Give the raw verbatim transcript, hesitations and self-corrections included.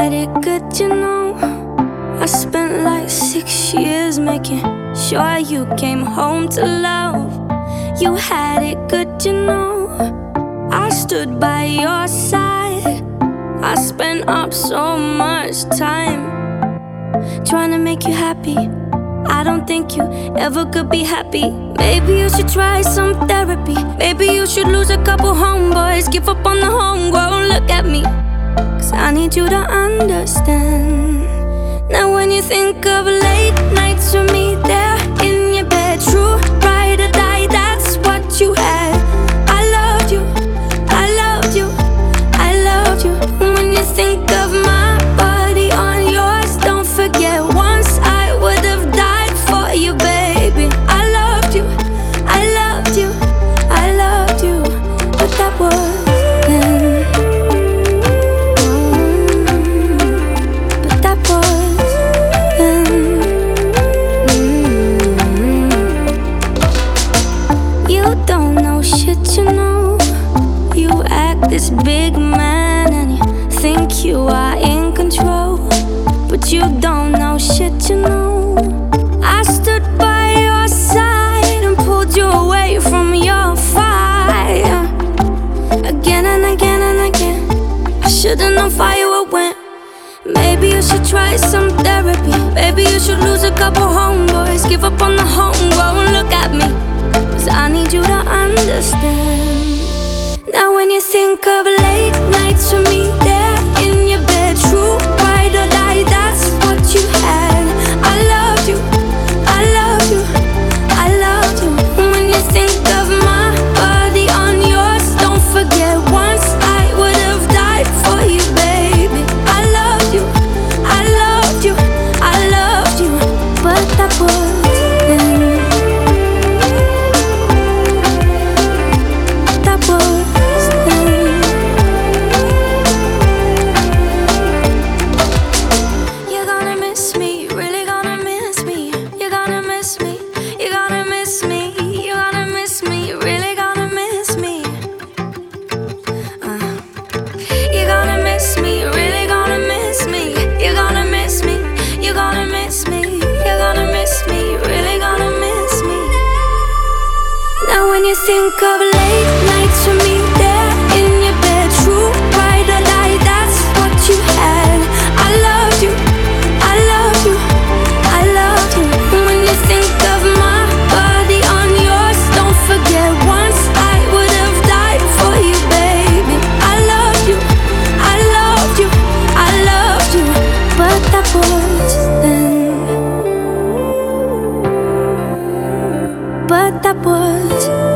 had it good, you know. I spent like six years making sure you came home to love. You had it good, you know. I stood by your side. I spent up so much time trying to make you happy. I don't think you ever could be happy. Maybe you should try some therapy. Maybe you should lose a couple homeboys, give up on the homegrown. Look at me, cause I need you to understand. Now when you think of late nights with me there in your bed, true ride or die, that's what you had. I loved you, I loved you, I loved you. When you think of my body on yours, don't forget once I would have died for you, baby. I loved you, I loved you, I loved you. But that was then. Mm, But that was then. Mm. You don't know shit, you know. You act this big man and you think you are in control, but you don't know shit, you know. I stood by your side and pulled you away from your fire again and again and again. I should've known fire would win. Maybe you should try some therapy. Maybe you should lose a couple homeboys, give up on the homegrown. Look at me, cause I need you to understand. Now when you think of late nights with me there in your bed, true ride or die, that's what you had. I loved you, I loved you, I loved you. When you think of my body on yours, don't forget once I would have died for you, baby. I loved you, I loved you, I loved you. But that was then. That was then. You're gonna miss me, really gonna miss me. You're gonna miss me, you're gonna miss me. You're gonna miss me, really gonna miss me. Uh. You're gonna miss me, really gonna miss me. You're gonna miss me, you're gonna miss me. You're gonna miss me, really gonna miss me. Now when you think of late nights with me there in your bed, true ride or die, that's what you had. I loved you, I loved you, I loved you. When you think of my body on yours, don't forget once I would have died for you, baby. I loved you, I loved you, I loved you. But that was then. But that was